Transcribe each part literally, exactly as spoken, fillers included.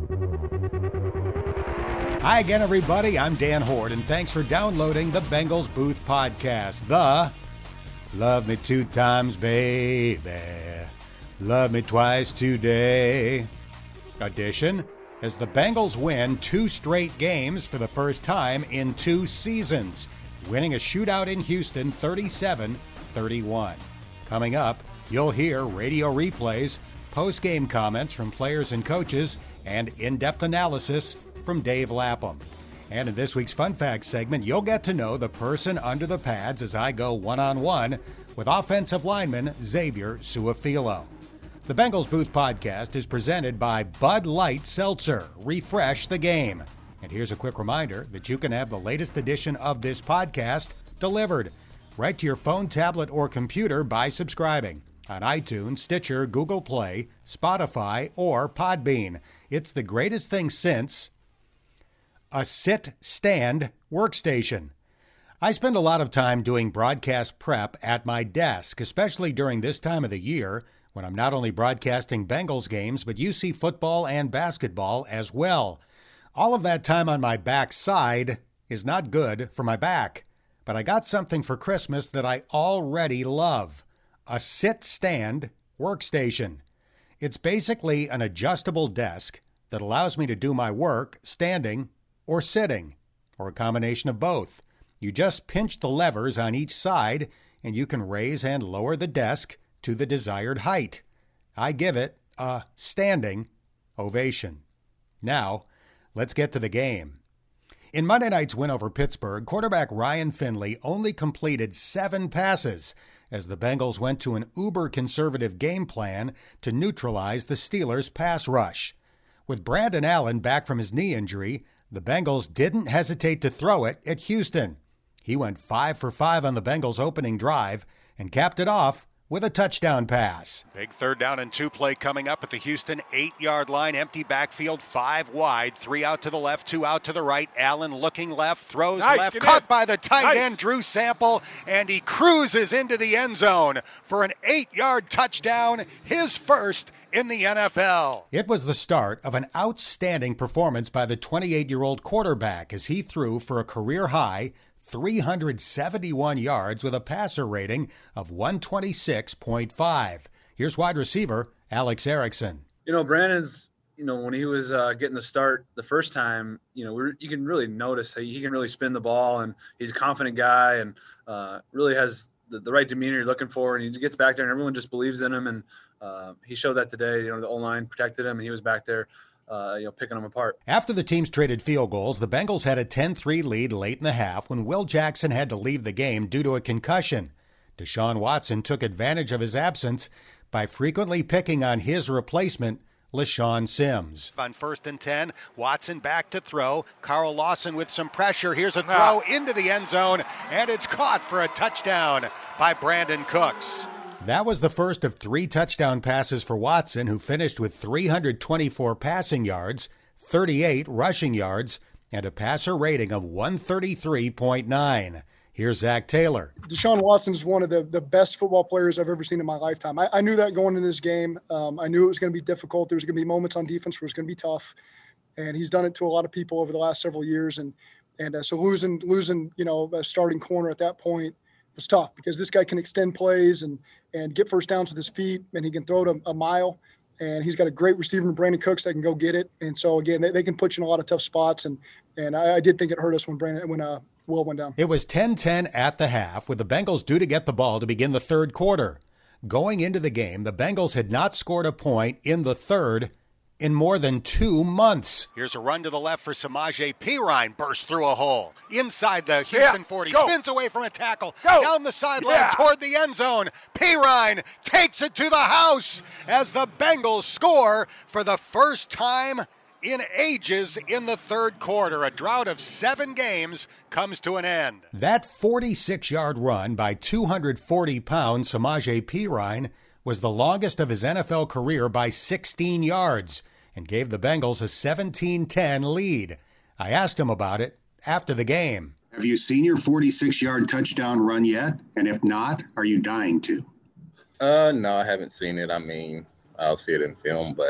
Hi again, everybody. I'm Dan Horde, and thanks for downloading the Bengals Booth Podcast, the Love Me Two Times, Baby, Love Me Twice Today edition, as the Bengals win two straight games for the first time in two seasons, winning a shootout in Houston thirty-seven thirty-one. Coming up, you'll hear radio replays, post-game comments from players and coaches, and in-depth analysis from Dave Lapham. And in this week's Fun Facts segment, you'll get to know the person under the pads as I go one-on-one with offensive lineman Xavier Su'a-Filo. The Bengals Booth Podcast is presented by Bud Light Seltzer. Refresh the game. And here's a quick reminder that you can have the latest edition of this podcast delivered right to your phone, tablet, or computer by subscribing on iTunes, Stitcher, Google Play, Spotify, or Podbean. It's the greatest thing since a sit-stand workstation. I spend a lot of time doing broadcast prep at my desk, especially during this time of the year when I'm not only broadcasting Bengals games, but U C football and basketball as well. All of that time on my back side is not good for my back, but I got something for Christmas that I already love, a sit-stand workstation. It's basically an adjustable desk that allows me to do my work standing or sitting, or a combination of both. You just pinch the levers on each side, and you can raise and lower the desk to the desired height. I give it a standing ovation. Now, let's get to the game. In Monday night's win over Pittsburgh, quarterback Ryan Finley only completed seven passes as the Bengals went to an uber-conservative game plan to neutralize the Steelers' pass rush. With Brandon Allen back from his knee injury, the Bengals didn't hesitate to throw it at Houston. He went five for five on the Bengals' opening drive and capped it off with a touchdown pass. Big third down and two play coming up at the Houston eight-yard line. Empty backfield, five wide, three out to the left, two out to the right. Allen looking left, throws nice, left, caught in. by the tight nice. end, Drew Sample, and he cruises into the end zone for an eight-yard touchdown, his first in the N F L. It was the start of an outstanding performance by the twenty-eight-year-old quarterback as he threw for a career-high three hundred seventy-one yards with a passer rating of one twenty-six point five. Here's wide receiver Alex Erickson. You know, Brandon's, you know, when he was uh, getting the start the first time, you know, we're, you can really notice that he can really spin the ball, and he's a confident guy and uh, really has the, the right demeanor you're looking for, and he gets back there and everyone just believes in him, and uh, he showed that today. You know, the O-line protected him, and he was back there Uh, you know, picking them apart. After the teams traded field goals, the Bengals had a ten three lead late in the half when Will Jackson had to leave the game due to a concussion. Deshaun Watson took advantage of his absence by frequently picking on his replacement, LaShawn Sims. On first and ten, Watson back to throw. Carl Lawson with some pressure. Here's a throw ah. into the end zone, and it's caught for a touchdown by Brandon Cooks. That was the first of three touchdown passes for Watson, who finished with three hundred twenty-four passing yards, thirty-eight rushing yards, and a passer rating of one thirty-three point nine. Here's Zach Taylor. Deshaun Watson is one of the, the best football players I've ever seen in my lifetime. I, I knew that going into this game. Um, I knew it was going to be difficult. There was going to be moments on defense where it was going to be tough, and he's done it to a lot of people over the last several years. And and uh, so losing losing you know a starting corner at that point was tough because this guy can extend plays and and get first downs with his feet, and he can throw it a, a mile. And he's got a great receiver in Brandon Cooks that can go get it. And so, again, they, they can put you in a lot of tough spots. And and I, I did think it hurt us when Brandon when uh, Will went down. It was ten ten at the half, with the Bengals due to get the ball to begin the third quarter. Going into the game, the Bengals had not scored a point in the third in more than two months. Here's a run to the left for Samaje Perine, bursts through a hole. Inside the Houston yeah, forty, go. spins away from a tackle, go. down the sideline yeah. toward the end zone. Perine takes it to the house as the Bengals score for the first time in ages in the third quarter. A drought of seven games comes to an end. That forty-six-yard run by two hundred forty pound Samaje Perine was the longest of his N F L career by sixteen yards and gave the Bengals a seventeen ten lead. I asked him about it after the game. Have you seen your forty-six-yard touchdown run yet? And if not, are you dying to? Uh, no, I haven't seen it. I mean, I'll see it in film, but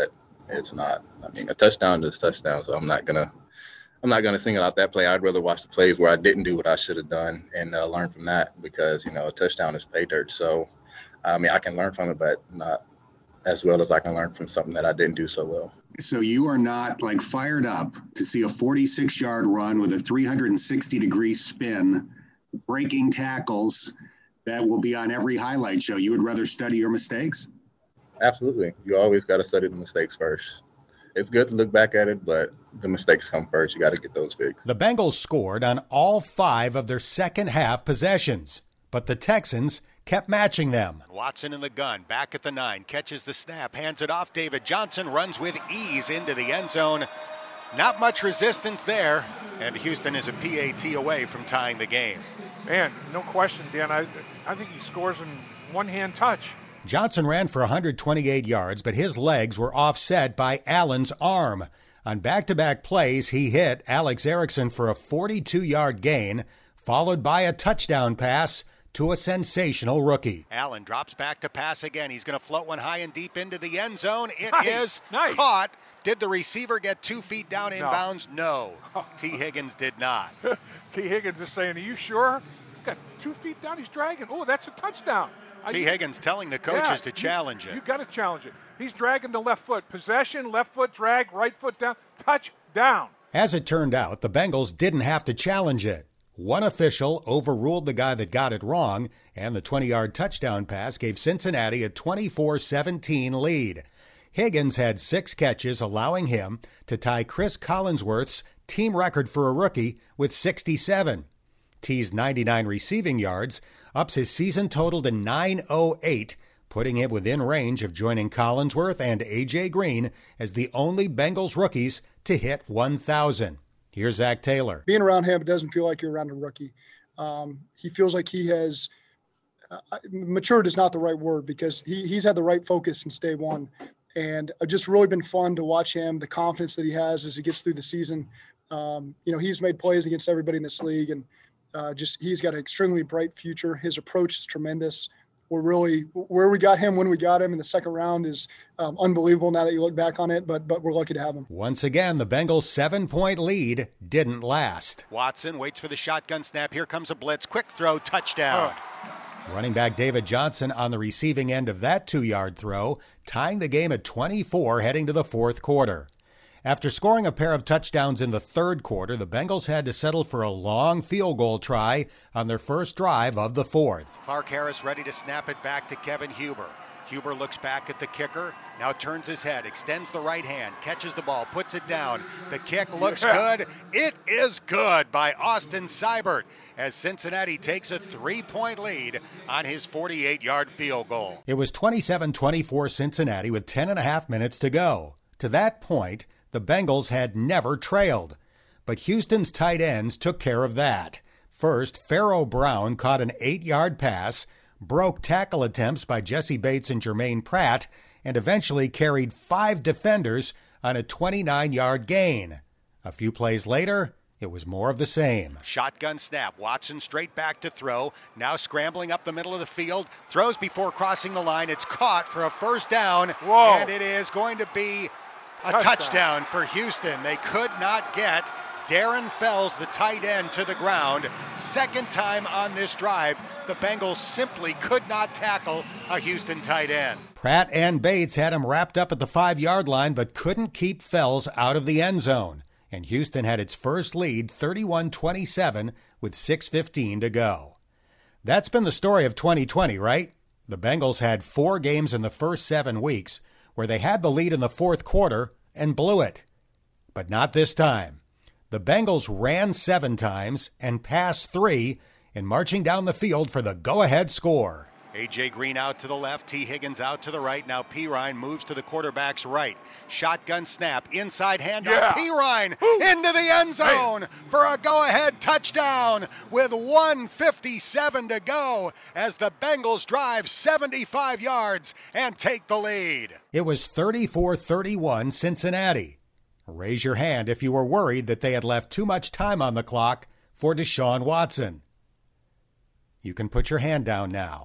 It's not. I mean, a touchdown is a touchdown, so I'm not gonna I'm not gonna single out that play. I'd rather watch the plays where I didn't do what I should have done and uh, learn from that, because you know a touchdown is pay dirt. So, I mean, I can learn from it, but not as well as I can learn from something that I didn't do so well. So you are not like fired up to see a forty-six yard run with a three hundred sixty degree spin, breaking tackles that will be on every highlight show. You would rather study your mistakes? Absolutely. You always got to study the mistakes first. It's good to look back at it, but the mistakes come first. You got to get those fixed. The Bengals scored on all five of their second half possessions, but the Texans kept matching them. Watson in the gun, back at the nine, catches the snap, hands it off. David Johnson runs with ease into the end zone. Not much resistance there, and Houston is a P A T away from tying the game. Man, no question, Dan. I, I think he scores in one-hand touch. Johnson ran for one hundred twenty-eight yards, but his legs were offset by Allen's arm. On back-to-back plays, he hit Alex Erickson for a forty-two yard gain, followed by a touchdown pass to a sensational rookie. Allen drops back to pass again. He's going to float one high and deep into the end zone. It nice, is nice. caught. Did the receiver get two feet down No. inbounds? No. T. Higgins did not. T. Higgins is saying, are you sure? He's got two feet down. He's dragging. Oh, that's a touchdown. T. Higgins telling the coaches yeah, to challenge you, it. You got to challenge it. He's dragging the left foot. Possession, left foot drag, right foot down. Touchdown. As it turned out, the Bengals didn't have to challenge it. One official overruled the guy that got it wrong, and the twenty yard touchdown pass gave Cincinnati a twenty-four seventeen lead. Higgins had six catches, allowing him to tie Chris Collinsworth's team record for a rookie with sixty-seven. T's ninety-nine receiving yards ups his season total to nine oh eight, putting him within range of joining Collinsworth and A J. Green as the only Bengals rookies to hit one thousand. Here's Zach Taylor. Being around him, it doesn't feel like you're around a rookie. Um, he feels like he has uh, – matured is not the right word, because he, he's had the right focus since day one. And it's just really been fun to watch him, the confidence that he has as he gets through the season. Um, you know, he's made plays against everybody in this league, and uh, just he's got an extremely bright future. His approach is tremendous. We're really where we got him when we got him in the second round is um, unbelievable now that you look back on it, but but we're lucky to have him. Once again, the Bengals' seven-point lead didn't last. Watson waits for the shotgun snap. Here comes a blitz. Quick throw, touchdown. Oh. Running back David Johnson on the receiving end of that two yard throw, tying the game at twenty-four heading to the fourth quarter. After scoring a pair of touchdowns in the third quarter, the Bengals had to settle for a long field goal try on their first drive of the fourth. Clark Harris ready to snap it back to Kevin Huber. Huber looks back at the kicker, now turns his head, extends the right hand, catches the ball, puts it down. The kick looks good. It is good by Austin Seibert as Cincinnati takes a three-point lead on his forty-eight yard field goal. It was twenty-seven twenty-four Cincinnati with ten and a half minutes to go. To that point, the Bengals had never trailed, but Houston's tight ends took care of that. First, Pharaoh Brown caught an eight yard pass, broke tackle attempts by Jesse Bates and Jermaine Pratt, and eventually carried five defenders on a twenty-nine yard gain. A few plays later, it was more of the same. Shotgun snap. Watson straight back to throw. Now scrambling up the middle of the field. Throws before crossing the line. It's caught for a first down. Whoa. And it is going to be a touchdown. touchdown for Houston. They could not get Darren Fells, the tight end, to the ground. Second time on this drive, the Bengals simply could not tackle a Houston tight end. Pratt and Bates had him wrapped up at the five yard line, but couldn't keep Fells out of the end zone. And Houston had its first lead, thirty-one twenty-seven, with six fifteen to go. That's been the story of twenty twenty, right? The Bengals had four games in the first seven weeks where they had the lead in the fourth quarter and blew it. But not this time. The Bengals ran seven times and passed three in marching down the field for the go-ahead score. A J. Green out to the left, T. Higgins out to the right. Now Perine moves to the quarterback's right. Shotgun snap, inside handoff. Yeah. Perine into the end zone hey. for a go-ahead touchdown with one fifty-seven to go as the Bengals drive seventy-five yards and take the lead. It was thirty-four thirty-one Cincinnati. Raise your hand if you were worried that they had left too much time on the clock for Deshaun Watson. You can put your hand down now.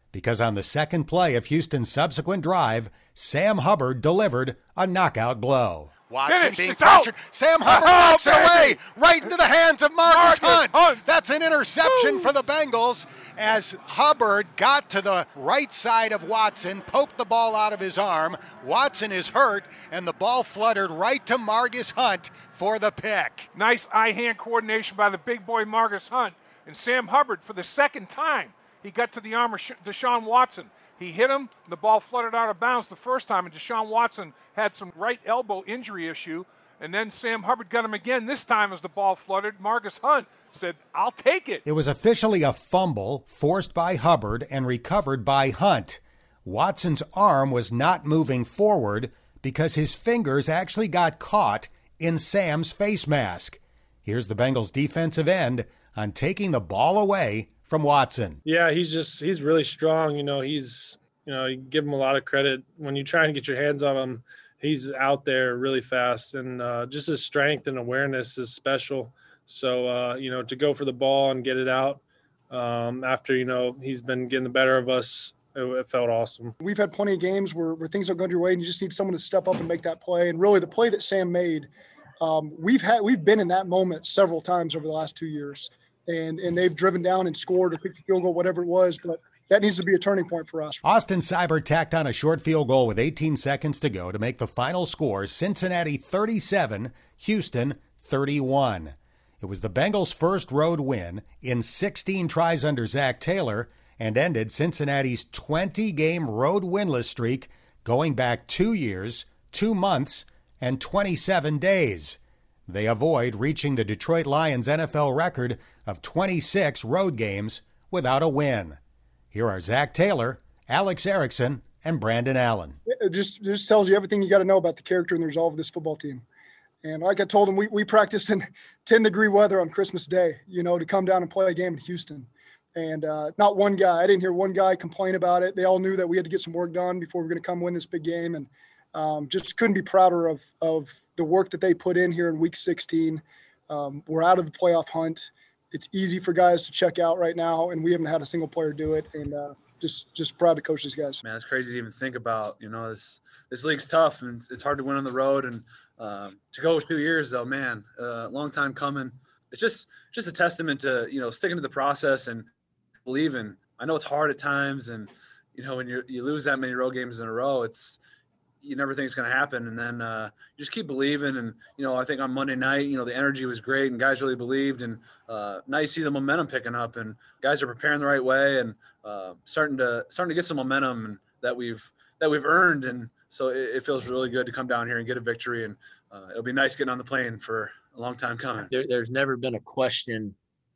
because on the second play of Houston's subsequent drive, Sam Hubbard delivered a knockout blow. Watson Finish. being It's out. pressured. Sam Hubbard Oh, knocks it baby. away right into the hands of Marcus Marcus Hunt. Hunt. That's an interception Woo. for the Bengals as Hubbard got to the right side of Watson, poked the ball out of his arm. Watson is hurt, and the ball fluttered right to Marcus Hunt for the pick. Nice eye-hand coordination by the big boy Marcus Hunt. And Sam Hubbard, for the second time, he got to the arm of Deshaun Watson. He hit him, the ball fluttered out of bounds the first time, and Deshaun Watson had some right elbow injury issue. And then Sam Hubbard got him again, this time as the ball fluttered. Marcus Hunt said, I'll take it. It was officially a fumble forced by Hubbard and recovered by Hunt. Watson's arm was not moving forward because his fingers actually got caught in Sam's face mask. Here's the Bengals defensive end on taking the ball away from Watson. Yeah, he's just he's really strong. You know, he's you know, you give him a lot of credit. When you try and get your hands on him, he's out there really fast, and uh, just his strength and awareness is special. So uh, you know, to go for the ball and get it out um, after you know he's been getting the better of us, it, it felt awesome. We've had plenty of games where, where things don't go your way, and you just need someone to step up and make that play. And really, the play that Sam made, um, we've had we've been in that moment several times over the last two years. And and they've driven down and scored or kicked a field goal, whatever it was. But that needs to be a turning point for us. Austin Seibert tacked on a short field goal with eighteen seconds to go to make the final score Cincinnati thirty-seven, Houston thirty-one. It was the Bengals' first road win in sixteen tries under Zach Taylor and ended Cincinnati's twenty-game road winless streak going back two years, two months, and twenty-seven days. They avoid reaching the Detroit Lions' N F L record of twenty-six road games without a win. Here are Zach Taylor, Alex Erickson, and Brandon Allen. It just, just tells you everything you got to know about the character and the resolve of this football team. And like I told them, we, we practiced in ten-degree weather on Christmas Day, you know, to come down and play a game in Houston. And uh, not one guy, I didn't hear one guy complain about it. They all knew that we had to get some work done before we were going to come win this big game. And um, just couldn't be prouder of of the work that they put in here in week sixteen. Um, we're out of the playoff hunt. It's easy for guys to check out right now, and we haven't had a single player do it. And uh, just just proud to coach these guys. Man, it's crazy to even think about. You know, this this league's tough, and it's, it's hard to win on the road. And um, to go two years, though, man, a uh, long time coming. It's just just a testament to, you know, sticking to the process and believing. I know it's hard at times, and you know, when you you lose that many road games in a row, it's you never think it's going to happen. And then uh, you just keep believing. And, you know, I think on Monday night, you know, the energy was great and guys really believed. And uh, now you see the momentum picking up and guys are preparing the right way and uh, starting to starting to get some momentum and that we've that we've earned. And so it, it feels really good to come down here and get a victory. And uh, it'll be nice getting on the plane for a long time coming. There, there's never been a question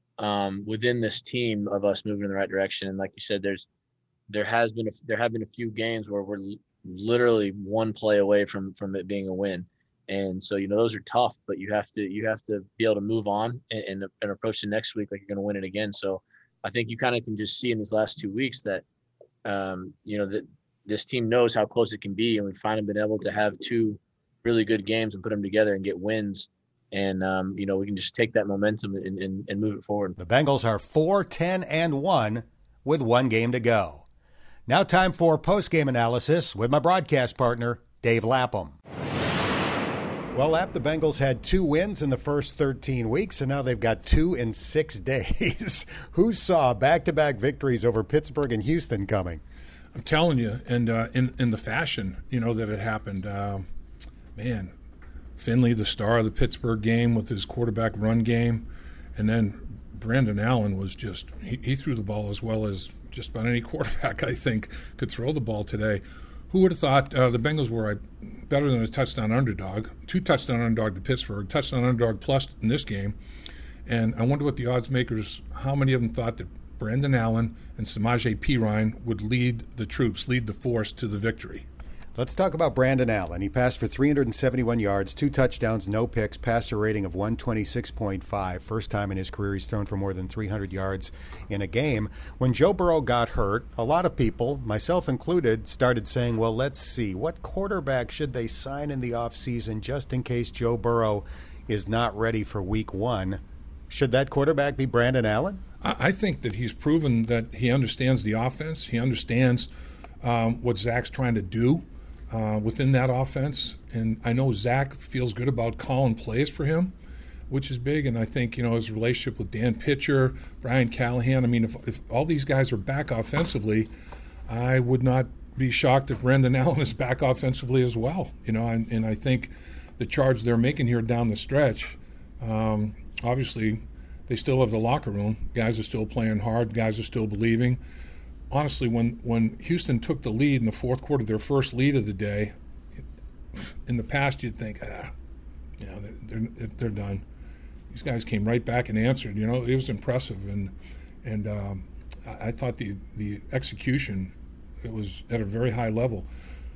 um, within this team of us moving in the right direction. And like you said, there's there has been a, there have been a few games where we're literally one play away from from it being a win, and so you know those are tough, but you have to you have to be able to move on and, and, and approach the next week like you're going to win it again. So I think you kind of can just see in these last two weeks that um you know that this team knows how close it can be, and we've finally been able to have two really good games and put them together and get wins, and um you know we can just take that momentum and, and, and move it forward. The Bengals are four, ten, and one with one game to go. Now time for post-game analysis with my broadcast partner, Dave Lapham. Well, Lap, the Bengals had two wins in the first thirteen weeks, and now they've got two in six days. Who saw back-to-back victories over Pittsburgh and Houston coming? I'm telling you, and uh, in, in the fashion, you know, that it happened. Uh, man, Finley, the star of the Pittsburgh game with his quarterback run game, and then Brandon Allen was just, he, he threw the ball as well as just about any quarterback, I think, could throw the ball today. Who would have thought uh, the Bengals were uh, better than a touchdown underdog, two touchdown underdog to Pittsburgh, touchdown underdog plus in this game. And I wonder what the odds makers, how many of them thought that Brandon Allen and Samaje Perine would lead the troops, lead the force to the victory. Let's talk about Brandon Allen. He passed for three hundred seventy-one yards, two touchdowns, no picks, passer rating of one twenty-six point five. First time in his career he's thrown for more than three hundred yards in a game. When Joe Burrow got hurt, a lot of people, myself included, started saying, well, let's see, what quarterback should they sign in the offseason just in case Joe Burrow is not ready for week one? Should that quarterback be Brandon Allen? I think that he's proven that he understands the offense. He understands um, what Zach's trying to do uh, within that offense. And I know Zach feels good about calling plays for him, which is big. And I think, you know, his relationship with Dan Pitcher, Brian Callahan, I mean, if, if all these guys are back offensively, I would not be shocked if Brandon Allen is back offensively as well. You know, and, and I think the charge they're making here down the stretch, um, obviously – they still have the locker room. Guys are still playing hard. Guys are still believing. Honestly, when, when Houston took the lead in the fourth quarter, their first lead of the day, in the past you'd think, ah, you know, they're, they're, they're done. These guys came right back and answered. You know, it was impressive. And and um, I, I thought the, the execution, it was at a very high level.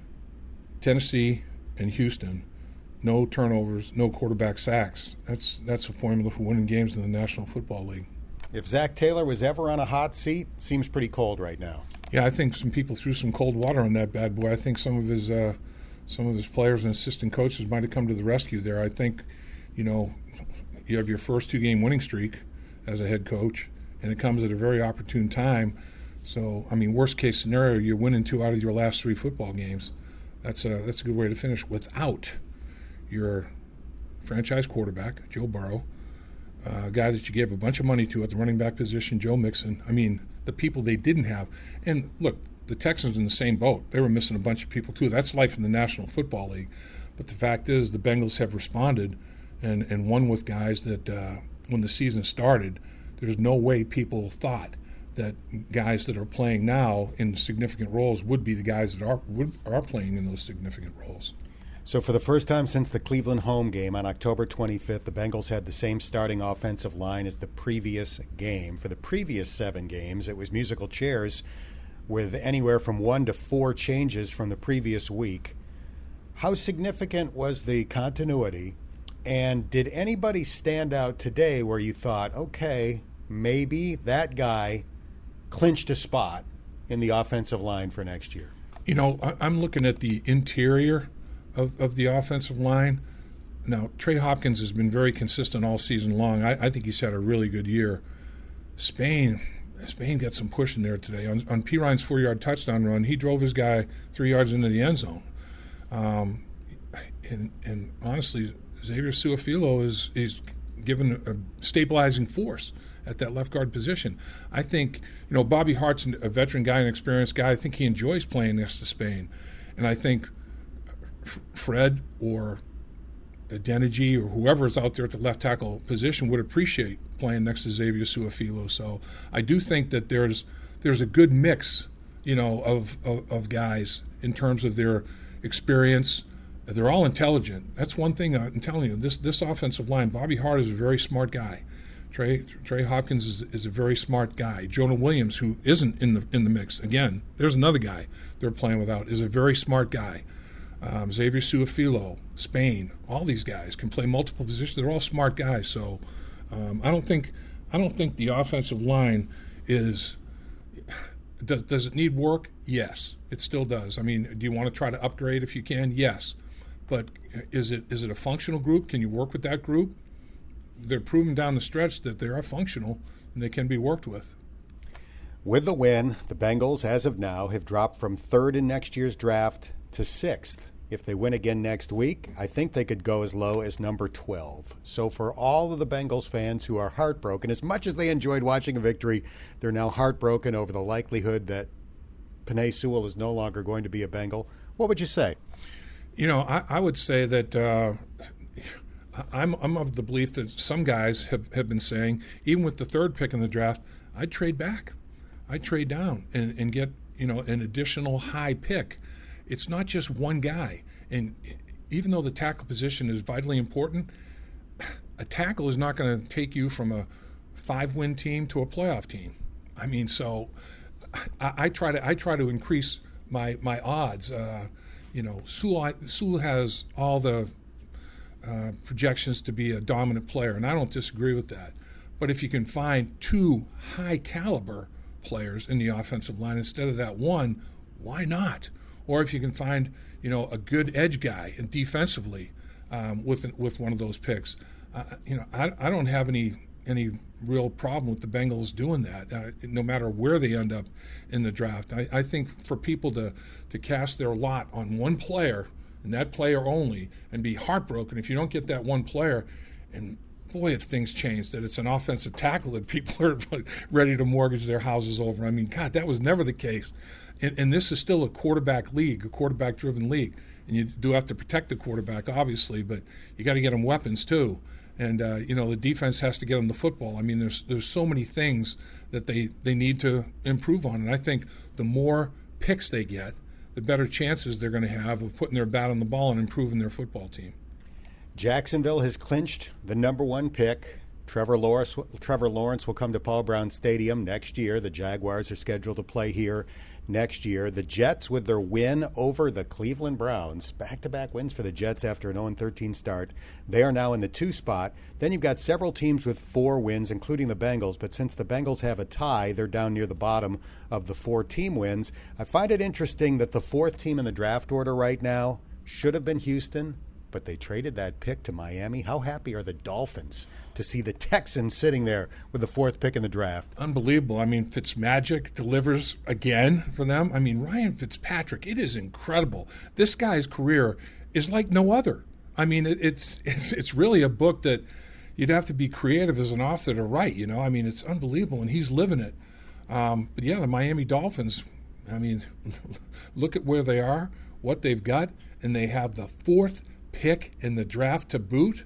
Tennessee and Houston, no turnovers, no quarterback sacks. That's that's a formula for winning games in the National Football League. If Zach Taylor was ever on a hot seat, seems pretty cold right now. Yeah, I think some people threw some cold water on that bad boy. I think some of his uh, some of his players and assistant coaches might have come to the rescue there. I think, you know, you have your first two-game winning streak as a head coach, and it comes at a very opportune time. So, I mean, worst-case scenario, you're winning two out of your last three football games. That's a, that's a good way to finish without your franchise quarterback, Joe Burrow, uh, a guy that you gave a bunch of money to at the running back position, Joe Mixon. I mean, the people they didn't have. And, look, the Texans in the same boat. They were missing a bunch of people, too. That's life in the National Football League. But the fact is the Bengals have responded and, and won with guys that uh, when the season started, there's no way people thought that guys that are playing now in significant roles would be the guys that are would, are playing in those significant roles. So for the first time since the Cleveland home game on October twenty-fifth, the Bengals had the same starting offensive line as the previous game. For the previous seven games, it was musical chairs with anywhere from one to four changes from the previous week. How significant was the continuity? And did anybody stand out today where you thought, okay, maybe that guy clinched a spot in the offensive line for next year? You know, I'm looking at the interior Of, of the offensive line. Now, Trey Hopkins has been very consistent all season long. I, I think he's had a really good year. Spain, Spain got some push in there today. On, on P. Ryan's four-yard touchdown run, he drove his guy three yards into the end zone. Um, and, and honestly, Xavier Su'a-Filo is, is given a stabilizing force at that left guard position. I think, you know, Bobby Hart's a veteran guy, an experienced guy. I think he enjoys playing next to Spain. And I think Fred or Adeniji or whoever's out there at the left tackle position would appreciate playing next to Xavier Su'a-Filo. So I do think that there's there's a good mix, you know, of, of, of guys in terms of their experience. They're all intelligent. That's one thing I'm telling you. This this offensive line, Bobby Hart is a very smart guy. Trey Trey Hopkins is, is a very smart guy. Jonah Williams, who isn't in the in the mix, again, there's another guy they're playing without, is a very smart guy. Um, Xavier Su'a-Filo, Spain, all these guys can play multiple positions. They're all smart guys. So um, I don't think I don't think the offensive line is does does it need work? Yes, it still does. I mean, do you want to try to upgrade if you can? Yes, but is it is it a functional group? Can you work with that group? They're proving down the stretch that they are functional and they can be worked with. With the win, the Bengals, as of now, have dropped from third in next year's draft to sixth. If they win again next week, I think they could go as low as number twelve. So for all of the Bengals fans who are heartbroken, as much as they enjoyed watching a victory, they're now heartbroken over the likelihood that Penei Sewell is no longer going to be a Bengal. What would you say? You know, I, I would say that uh, I'm, I'm of the belief that some guys have, have been saying, even with the third pick in the draft, I'd trade back. I'd trade down and, and get, you know, an additional high pick. It's not just one guy. And even though the tackle position is vitally important, a tackle is not going to take you from a five-win team to a playoff team. I mean, so I, I try to I try to increase my my odds. Uh, you know, Sewell, Sewell has all the uh, projections to be a dominant player, and I don't disagree with that. But if you can find two high-caliber players in the offensive line instead of that one, why not? Or if you can find, you know, a good edge guy and defensively um, with with one of those picks, uh, you know, I, I don't have any any real problem with the Bengals doing that, uh, no matter where they end up in the draft. I, I think for people to, to cast their lot on one player and that player only and be heartbroken if you don't get that one player, and boy, if things change, that it's an offensive tackle that people are ready to mortgage their houses over. I mean, God, that was never the case. And, and this is still a quarterback league, a quarterback-driven league. And you do have to protect the quarterback, obviously, but you got to get them weapons too. And, uh, you know, the defense has to get them the football. I mean, there's there's so many things that they, they need to improve on. And I think the more picks they get, the better chances they're going to have of putting their bat on the ball and improving their football team. Jacksonville has clinched the number one pick. Trevor Lawrence, Trevor Lawrence will come to Paul Brown Stadium next year. The Jaguars are scheduled to play here next year. The Jets, with their win over the Cleveland Browns, back-to-back wins for the Jets after an oh and thirteen start, they are now in the two spot. Then you've got several teams with four wins, including the Bengals, but since the Bengals have a tie, they're down near the bottom of the four-team wins. I find it interesting that the fourth team in the draft order right now should have been Houston, but they traded that pick to Miami. How happy are the Dolphins to see the Texans sitting there with the fourth pick in the draft? Unbelievable. I mean, Fitzmagic delivers again for them. I mean, Ryan Fitzpatrick, it is incredible. This guy's career is like no other. I mean, it, it's, it's it's really a book that you'd have to be creative as an author to write, you know. I mean, it's unbelievable, and he's living it. Um, but, yeah, the Miami Dolphins, I mean, look at where they are, what they've got, and they have the fourth pick in the draft to boot.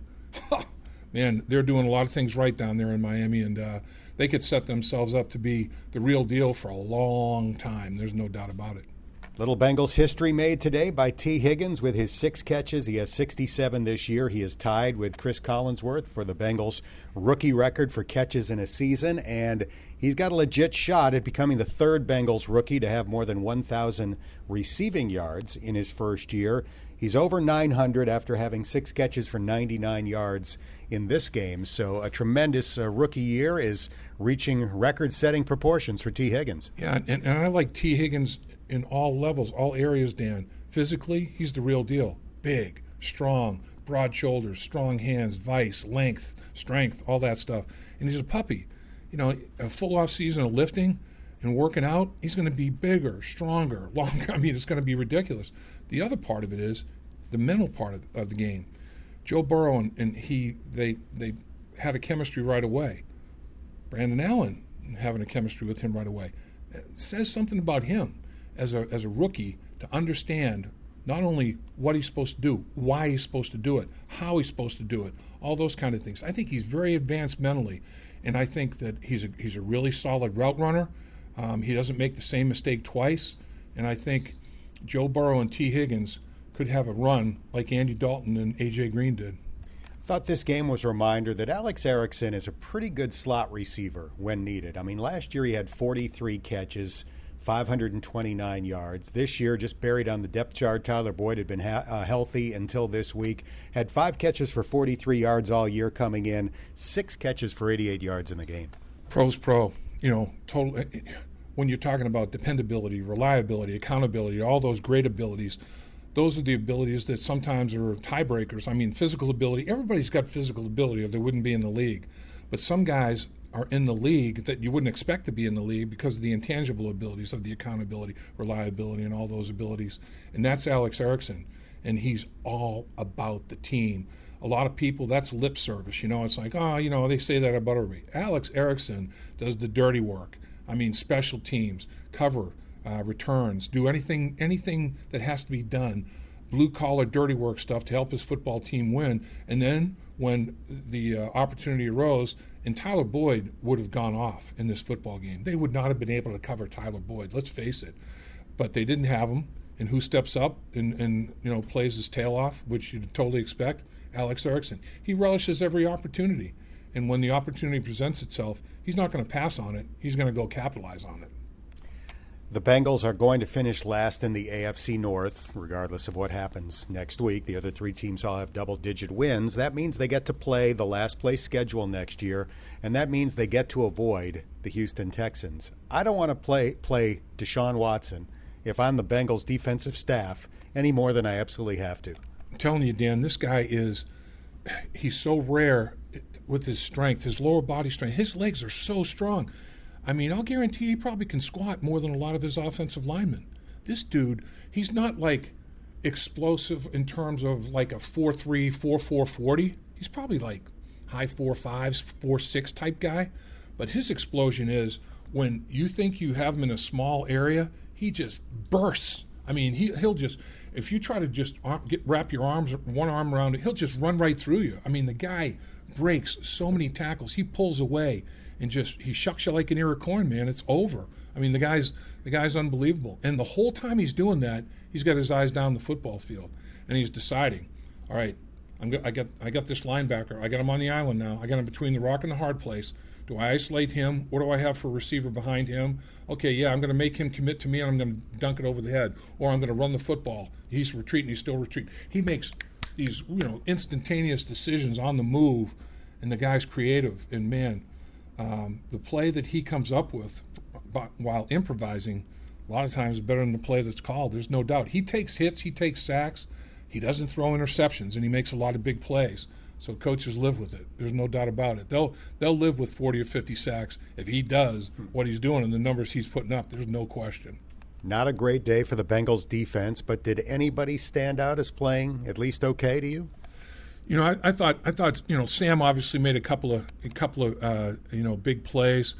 Man, they're doing a lot of things right down there in Miami, and uh, they could set themselves up to be the real deal for a long time. There's no doubt about it. Little Bengals history made today by T. Higgins with his six catches. He has sixty-seven this year. He is tied with Chris Collinsworth for the Bengals rookie record for catches in a season, and he's got a legit shot at becoming the third Bengals rookie to have more than one thousand receiving yards in his first year. He's over nine hundred after having six catches for ninety-nine yards in this game. So a tremendous uh, rookie year is reaching record-setting proportions for T. Higgins. Yeah, and, and I like T. Higgins in all levels, all areas, Dan. Physically, he's the real deal. Big, strong, broad shoulders, strong hands, vice, length, strength, all that stuff. And he's a puppy. You know, a full off season of lifting and working out, he's going to be bigger, stronger, longer. I mean, it's going to be ridiculous. The other part of it is the mental part of, of the game. Joe Burrow and, and he, they they had a chemistry right away. Brandon Allen having a chemistry with him right away. It says something about him as a as a rookie to understand not only what he's supposed to do, why he's supposed to do it, how he's supposed to do it, all those kind of things. I think he's very advanced mentally, and I think that he's a, he's a really solid route runner. Um, he doesn't make the same mistake twice, and I think Joe Burrow and T. Higgins could have a run like Andy Dalton and A J Green did. Thought this game was a reminder that Alex Erickson is a pretty good slot receiver when needed. I mean, last year he had forty-three catches, five hundred twenty-nine yards. This year, just buried on the depth chart, Tyler Boyd had been ha- uh, healthy until this week. Had five catches for forty-three yards all year coming in, six catches for eighty-eight yards in the game. Pro's pro. You know, total. When you're talking about dependability, reliability, accountability, all those great abilities, those are the abilities that sometimes are tiebreakers. I mean, physical ability, everybody's got physical ability or they wouldn't be in the league. But some guys are in the league that you wouldn't expect to be in the league because of the intangible abilities of the accountability, reliability, and all those abilities. And that's Alex Erickson. And he's all about the team. A lot of people, that's lip service. You know, it's like, oh, you know, they say that about everybody. Alex Erickson does the dirty work. I mean, special teams, cover, uh, returns, do anything anything that has to be done, blue-collar, dirty work stuff to help his football team win. And then when the uh, opportunity arose, and Tyler Boyd would have gone off in this football game. They would not have been able to cover Tyler Boyd, let's face it. But they didn't have him. And who steps up and, and you know plays his tail off, which you'd totally expect? Alex Erickson. He relishes every opportunity. And when the opportunity presents itself, he's not going to pass on it. He's going to go capitalize on it. The Bengals are going to finish last in the A F C North, regardless of what happens next week. The other three teams all have double-digit wins. That means they get to play the last-place schedule next year, and that means they get to avoid the Houston Texans. I don't want to play play Deshaun Watson if I'm the Bengals defensive staff any more than I absolutely have to. I'm telling you, Dan, this guy is – he's so rare with his strength, his lower body strength. His legs are so strong. I mean, I'll guarantee he probably can squat more than a lot of his offensive linemen. This dude, he's not like explosive in terms of like a four three, four four forty. He's probably like high four fives, four six type guy. But his explosion is when you think you have him in a small area, he just bursts. I mean, he, he'll just, if you try to just get, wrap your arms, one arm around it, he'll just run right through you. I mean, the guy breaks so many tackles. He pulls away and just, he shucks you like an ear of corn, man. It's over. I mean, the guy's, the guy's unbelievable. And the whole time he's doing that, he's got his eyes down the football field. And he's deciding, all right, I'm go- I got I got this linebacker. I got him on the island now. I got him between the rock and the hard place. Do I isolate him? What do I have for a receiver behind him? Okay, yeah, I'm going to make him commit to me, and I'm going to dunk it over the head. Or I'm going to run the football. He's retreating. He's still retreating. He makes these, you know, instantaneous decisions on the move, and the guy's creative. And, man, um, the play that he comes up with while improvising a lot of times is better than the play that's called. There's no doubt. He takes hits. He takes sacks. He doesn't throw interceptions, and he makes a lot of big plays. So coaches live with it. There's no doubt about it. They'll they'll live with forty or fifty sacks if he does what he's doing and the numbers he's putting up. There's no question. Not a great day for the Bengals defense, but did anybody stand out as playing at least okay to you? You know, I, I thought I thought you know Sam obviously made a couple of a couple of uh, you know big plays.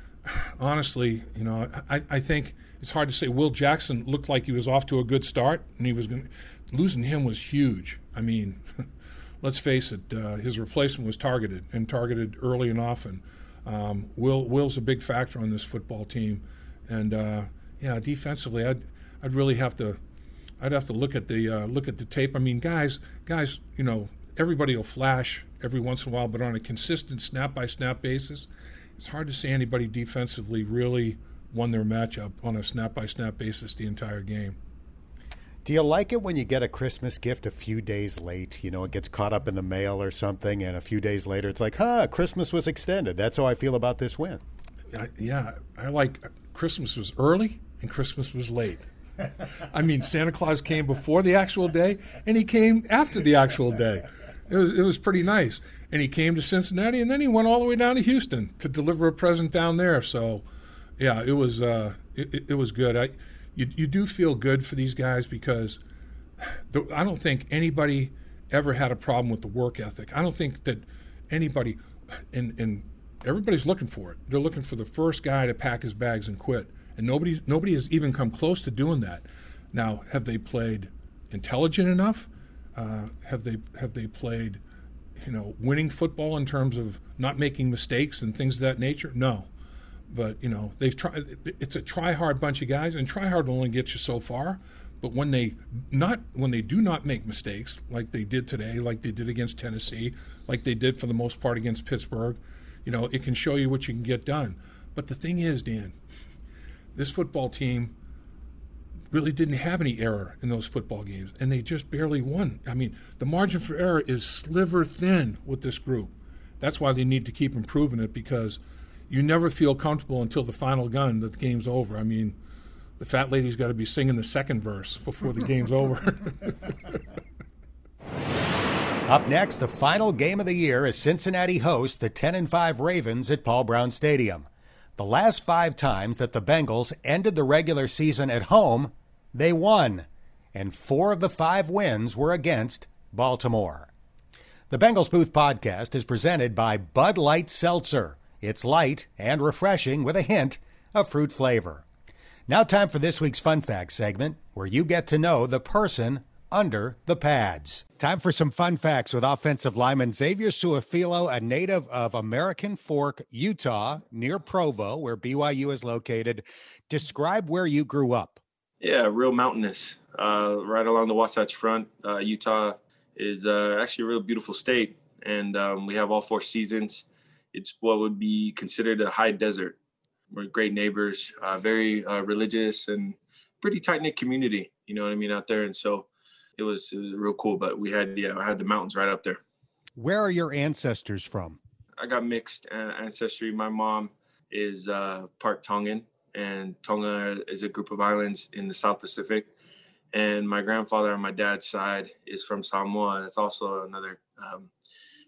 Honestly, you know, I, I think it's hard to say. Will Jackson looked like he was off to a good start, and he was going losing him was huge. I mean. Let's face it, uh, his replacement was targeted and targeted early and often. Um, Will Will's a big factor on this football team, and uh, yeah, defensively, I'd I'd really have to I'd have to look at the uh, look at the tape. I mean, guys, guys, you know, everybody will flash every once in a while, but on a consistent snap by snap basis, it's hard to say anybody defensively really won their matchup on a snap by snap basis the entire game. Do you like it when you get a Christmas gift a few days late? You know, it gets caught up in the mail or something, and a few days later it's like, huh, Christmas was extended. That's how I feel about this win. I, yeah, I like Christmas was early and Christmas was late. I mean, Santa Claus came before the actual day, and he came after the actual day. It was it was pretty nice. And he came to Cincinnati, and then he went all the way down to Houston to deliver a present down there. So, yeah, it was uh, it, it was good. I. You you do feel good for these guys because the, I don't think anybody ever had a problem with the work ethic. I don't think that anybody, and, and everybody's looking for it. They're looking for the first guy to pack his bags and quit. And nobody nobody has even come close to doing that. Now, have they played intelligent enough? Uh, have they have they played, you know, winning football in terms of not making mistakes and things of that nature? No. But, you know, they've tried. It's a try-hard bunch of guys, and try-hard will only get you so far. But when they not when they do not make mistakes, like they did today, like they did against Tennessee, like they did for the most part against Pittsburgh, you know, it can show you what you can get done. But the thing is, Dan, this football team really didn't have any error in those football games, and they just barely won. I mean, the margin for error is sliver thin with this group. That's why they need to keep improving it, because you never feel comfortable until the final gun that the game's over. I mean, the fat lady's got to be singing the second verse before the game's over. Up next, the final game of the year as Cincinnati hosts the ten and five Ravens at Paul Brown Stadium. The last five times that the Bengals ended the regular season at home, they won, and four of the five wins were against Baltimore. The Bengals Booth Podcast is presented by Bud Light Seltzer. It's light and refreshing with a hint of fruit flavor. Now time for this week's Fun Facts segment, where you get to know the person under the pads. Time for some fun facts with offensive lineman Xavier Suafilo, a native of American Fork, Utah, near Provo, where B Y U is located. Describe where you grew up. Yeah, real mountainous, uh, right along the Wasatch Front. Uh, Utah is uh, actually a real beautiful state, and um, we have all four seasons. It's what would be considered a high desert. We're great neighbors, uh, very uh, religious and pretty tight-knit community, you know what I mean, out there. And so it was, it was real cool, but we had, yeah, I had the mountains right up there. Where are your ancestors from? I got mixed ancestry. My mom is uh, part Tongan, and Tonga is a group of islands in the South Pacific. And my grandfather on my dad's side is from Samoa. It's also another um,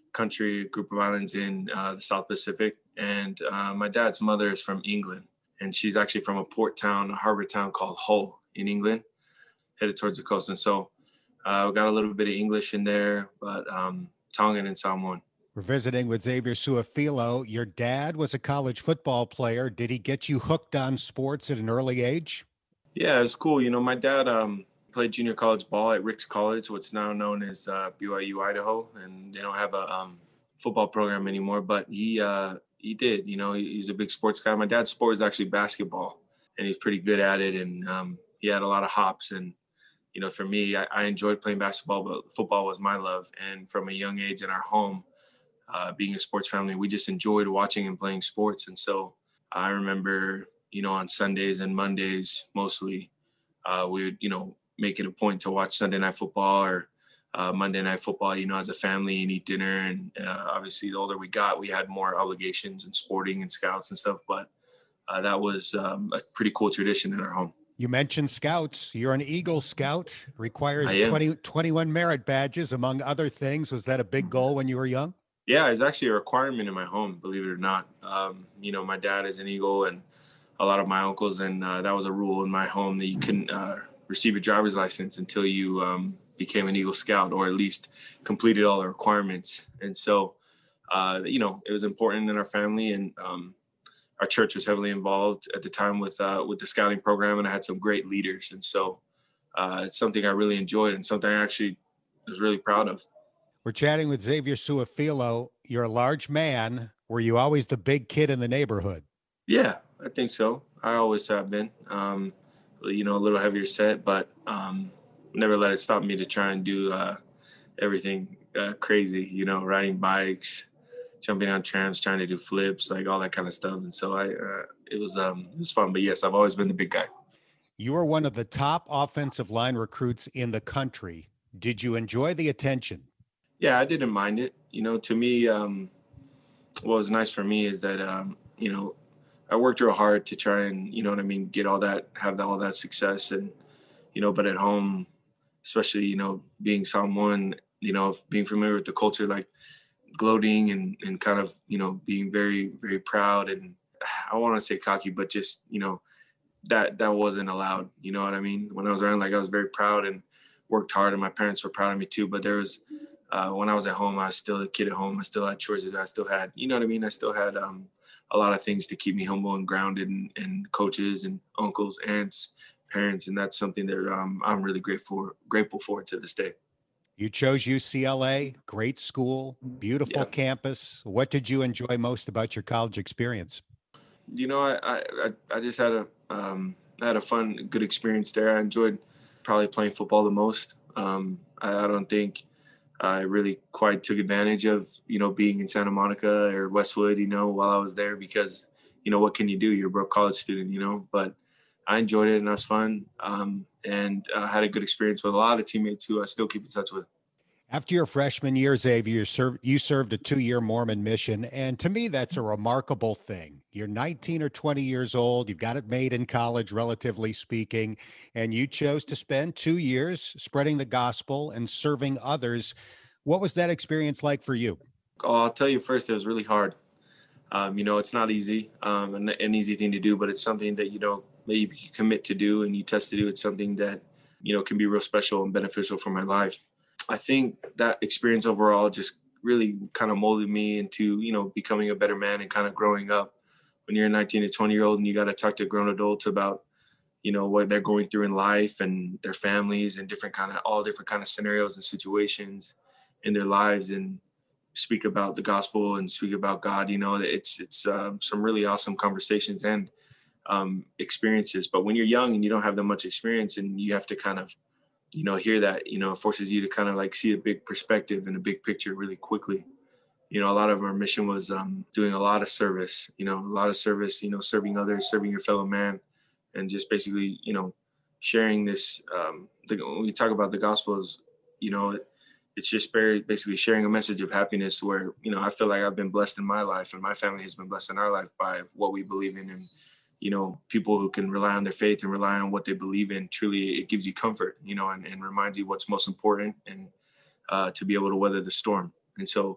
country, group of islands in uh, the South Pacific. And uh, my dad's mother is from England, and she's actually from a port town, a harbor town called Hull in England, headed towards the coast. And so uh, we got a little bit of English in there, but um, Tongan and Samoan. We're visiting with Xavier Su'a-Filo. Your dad was a college football player. Did he get you hooked on sports at an early age? Yeah, it's cool. You know, my dad um, played junior college ball at Ricks College, what's now known as uh, B Y U Idaho, and they don't have a um, football program anymore. But he uh, he did. You know, he, he's a big sports guy. My dad's sport is actually basketball, and he's pretty good at it. And um, he had a lot of hops. And you know, for me, I, I enjoyed playing basketball, but football was my love. And from a young age in our home, uh, being a sports family, we just enjoyed watching and playing sports. And so I remember, you know, on Sundays and Mondays, mostly, uh, we would, you know, make it a point to watch Sunday Night Football or uh, Monday Night Football, you know, as a family and eat dinner. And uh, obviously, the older we got, we had more obligations in sporting and scouts and stuff. But uh, that was um, a pretty cool tradition in our home. You mentioned scouts. You're an Eagle Scout, requires twenty, twenty-one merit badges, among other things. Was that a big goal when you were young? Yeah, it's actually a requirement in my home, believe it or not. Um, you know, my dad is an Eagle and a lot of my uncles, and uh, that was a rule in my home that you couldn't uh, receive a driver's license until you um, became an Eagle Scout, or at least completed all the requirements. And so, uh, you know, it was important in our family, and um, our church was heavily involved at the time with uh, with the scouting program, and I had some great leaders. And so uh, it's something I really enjoyed and something I actually was really proud of. We're chatting with Xavier Su'a-Filo. You're a large man. Were you always the big kid in the neighborhood? Yeah, I think so. I always have been, um, you know, a little heavier set, but um, never let it stop me to try and do uh, everything uh, crazy, you know, riding bikes, jumping on trams, trying to do flips, like all that kind of stuff. And so I, uh, it was, um, it was fun, but yes, I've always been the big guy. You were one of the top offensive line recruits in the country. Did you enjoy the attention? Yeah, I didn't mind it. You know, to me, um, what was nice for me is that, um, you know, I worked real hard to try and, you know what I mean, get all that, have all that success. And, you know, but at home, especially, you know, being someone, you know, being familiar with the culture, like gloating and, and kind of, you know, being very, very proud. And I want to say cocky, but just, you know, that, that wasn't allowed. You know what I mean? When I was around, like, I was very proud and worked hard, and my parents were proud of me too. But there was, uh, when I was at home, I was still a kid at home. I still had chores to do. I still had, you know what I mean? I still had, um, a lot of things to keep me humble and grounded, and, and coaches and uncles, aunts, parents. And that's something that um, I'm really grateful, grateful for to this day. You chose U C L A, great school, beautiful Yeah. campus. What did you enjoy most about your college experience? You know, I, I, I just had a, um, I had a fun, good experience there. I enjoyed probably playing football the most. Um, I, I don't think I really quite took advantage of, you know, being in Santa Monica or Westwood, you know, while I was there, because, you know, what can you do? You're a broke college student, you know, but I enjoyed it and it was fun. Um, and I uh, had a good experience with a lot of teammates who I still keep in touch with. After your freshman year, Xavier, you served, you served a two-year Mormon mission, and to me, that's a remarkable thing. You're nineteen or twenty years old. You've got it made in college, relatively speaking, and you chose to spend two years spreading the gospel and serving others. What was that experience like for you? Oh, I'll tell you first, it was really hard. Um, you know, it's not easy, um, an, an easy thing to do, but it's something that, you know, maybe you commit to do and you test to do. It's something that, you know, can be real special and beneficial for my life. I think that experience overall just really kind of molded me into, you know, becoming a better man and kind of growing up. When you're a nineteen to twenty year old and you got to talk to grown adults about, you know, what they're going through in life and their families and different kind of, all different kind of scenarios and situations in their lives, and speak about the gospel and speak about God, you know, it's, it's um, some really awesome conversations and um, experiences. But when you're young and you don't have that much experience and you have to kind of, you know, hear that, you know, it forces you to kind of like see a big perspective and a big picture really quickly. You know, a lot of our mission was um, doing a lot of service, you know, a lot of service, you know, serving others, serving your fellow man, and just basically, you know, sharing this. Um, the, when we talk about the gospel is, you know, it, it's just very basically sharing a message of happiness where, you know, I feel like I've been blessed in my life and my family has been blessed in our life by what we believe in. And, you know, people who can rely on their faith and rely on what they believe in, truly it gives you comfort, you know, and, and reminds you what's most important, and uh, to be able to weather the storm. And so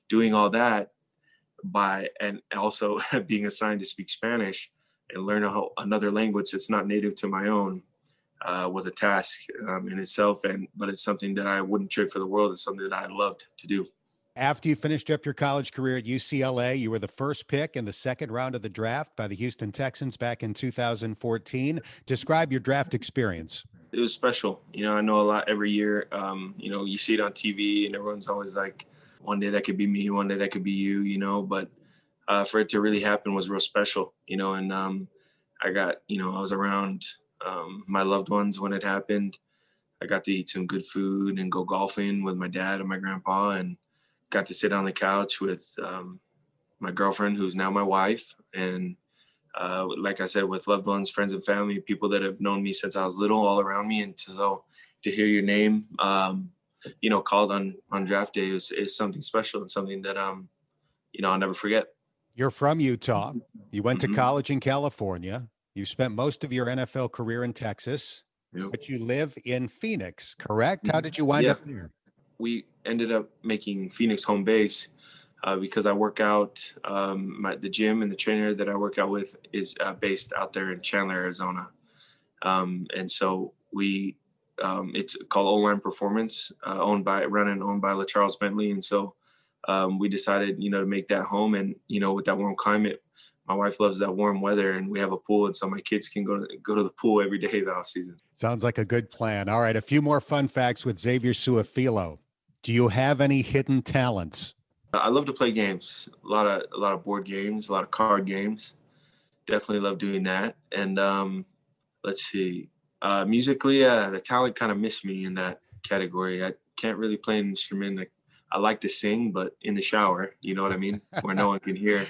doing all that by, and also being assigned to speak Spanish and learn a whole, another language that's not native to my own, uh, was a task um, in itself. And, but it's something that I wouldn't trade for the world. It's something that I loved to do. After you finished up your college career at U C L A, you were the first pick in the second round of the draft by the Houston Texans back in two thousand fourteen. Describe your draft experience. It was special. You know, I know a lot every year. Um, you know, you see it on T V and everyone's always like, one day that could be me, one day that could be you, you know, but uh, for it to really happen was real special, you know, and um, I got, you know, I was around um, my loved ones when it happened. I got to eat some good food and go golfing with my dad and my grandpa, and got to sit on the couch with um, my girlfriend, who's now my wife. And uh, like I said, with loved ones, friends and family, people that have known me since I was little all around me. And so to hear your name, um, you know, called on, on draft day is, is something special and something that, um, you know, I'll never forget. You're from Utah. You went Mm-hmm. to college in California. You spent most of your N F L career in Texas, Yep. but you live in Phoenix, correct? How did you wind Yeah. up there? We ended up making Phoenix home base uh, because I work out. Um, my, the gym and the trainer that I work out with is uh, based out there in Chandler, Arizona. Um, and so we, um, it's called O-Line Performance, uh, owned by, run and owned by LaCharles Bentley. And so um, we decided, you know, to make that home. And, you know, with that warm climate, my wife loves that warm weather, and we have a pool. And so my kids can go to, go to the pool every day the off season. Sounds like a good plan. All right, a few more fun facts with Xavier Su'a-Filo. Do you have any hidden talents? I love to play games, a lot of a lot of board games, a lot of card games. Definitely love doing that. And um, let's see, uh, musically, uh, the talent kind of missed me in that category. I can't really play an instrument. I, I like to sing, but in the shower, you know what I mean, where no one can hear.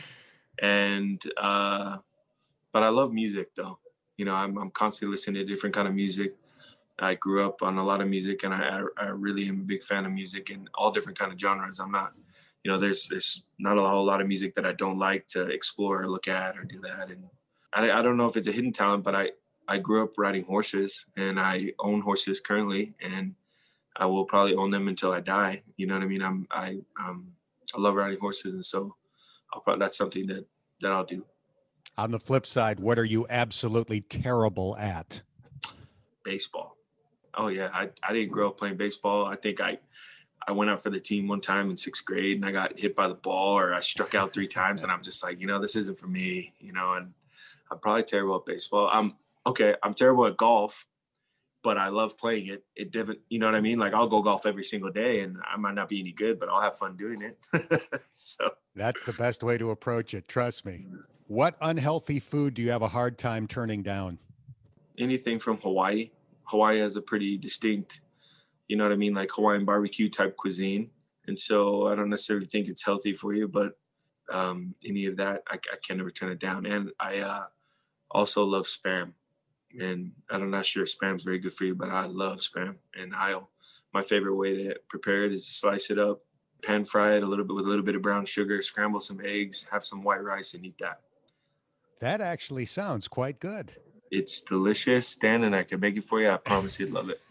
And uh, but I love music, though. You know, I'm I'm constantly listening to different kind of music. I grew up on a lot of music, and I, I really am a big fan of music in all different kind of genres. I'm not, you know, there's there's not a whole lot of music that I don't like to explore or look at or do that. And I, I don't know if it's a hidden talent, but I, I grew up riding horses, and I own horses currently, and I will probably own them until I die. You know what I mean? I'm I um I love riding horses, and so I'll probably, that's something that that I'll do. On the flip side, what are you absolutely terrible at? Baseball. Oh yeah, I, I didn't grow up playing baseball. I think I I went out for the team one time in sixth grade, and I got hit by the ball, or I struck out three times, and I'm just like, you know, this isn't for me, you know. And I'm probably terrible at baseball. I'm okay. I'm terrible at golf, but I love playing it. It didn't, you know what I mean? Like I'll go golf every single day, and I might not be any good, but I'll have fun doing it. So that's the best way to approach it. Trust me. What unhealthy food do you have a hard time turning down? Anything from Hawaii. Hawaii has a pretty distinct, you know what I mean, like Hawaiian barbecue type cuisine. And so I don't necessarily think it's healthy for you, but um, any of that, I, I can never turn it down. And I uh, also love Spam. And I'm not sure Spam's very good for you, but I love Spam. And I'll, my favorite way to prepare it is to slice it up, pan fry it a little bit with a little bit of brown sugar, scramble some eggs, have some white rice, and eat that. That actually sounds quite good. It's delicious, Dan, and I can make it for you. I promise you'd love it.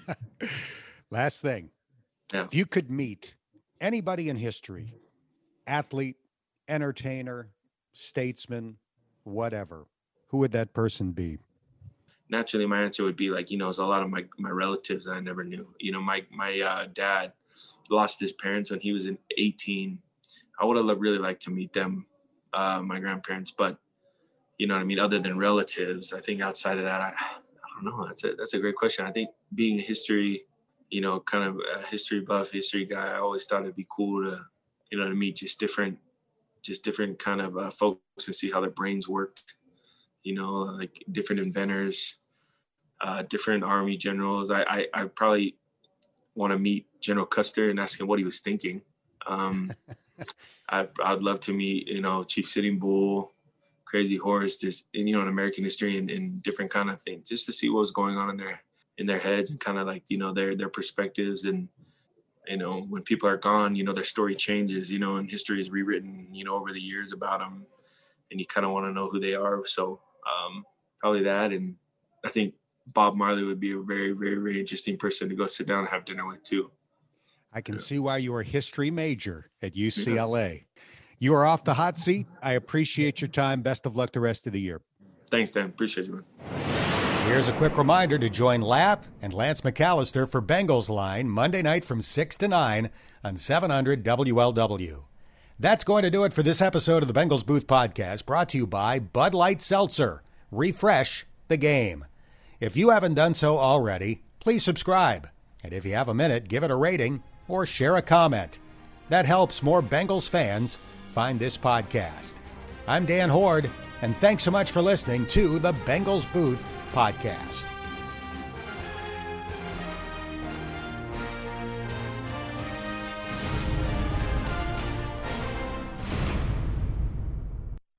Last thing. Yeah. If you could meet anybody in history, athlete, entertainer, statesman, whatever, who would that person be? Naturally, my answer would be like, you know, there's a lot of my, my relatives that I never knew. You know, my my uh, dad lost his parents when he was in eighteen. I would have really liked to meet them, uh, my grandparents, but you know what I mean? Other than relatives, I think outside of that, I, I don't know. That's a, that's a great question. I think being a history, you know, kind of a history buff, history guy, I always thought it'd be cool to, you know, to meet just different, just different kind of uh, folks and see how their brains worked, you know, like different inventors, uh, different army generals. I, I, I probably want to meet General Custer and ask him what he was thinking. Um, I, I'd love to meet, you know, Chief Sitting Bull, Crazy Horse, just, you know, in American history and, and different kind of things, just to see what was going on in their, in their heads and kind of like, you know, their, their perspectives. And, you know, when people are gone, you know, their story changes, you know, and history is rewritten, you know, over the years about them, and you kind of want to know who they are. So um, probably that. And I think Bob Marley would be a very, very, very interesting person to go sit down and have dinner with too. I can see why you were a history major at U C L A. You are off the hot seat. I appreciate your time. Best of luck the rest of the year. Thanks, Dan. Appreciate you, man. Here's a quick reminder to join Lapp and Lance McAllister for Bengals Line Monday night from six to nine on seven hundred W L W. That's going to do it for this episode of the Bengals Booth Podcast, brought to you by Bud Light Seltzer. Refresh the game. If you haven't done so already, please subscribe. And if you have a minute, give it a rating or share a comment. That helps more Bengals fans find this podcast. I'm Dan Hoard, and thanks so much for listening to the Bengals Booth Podcast.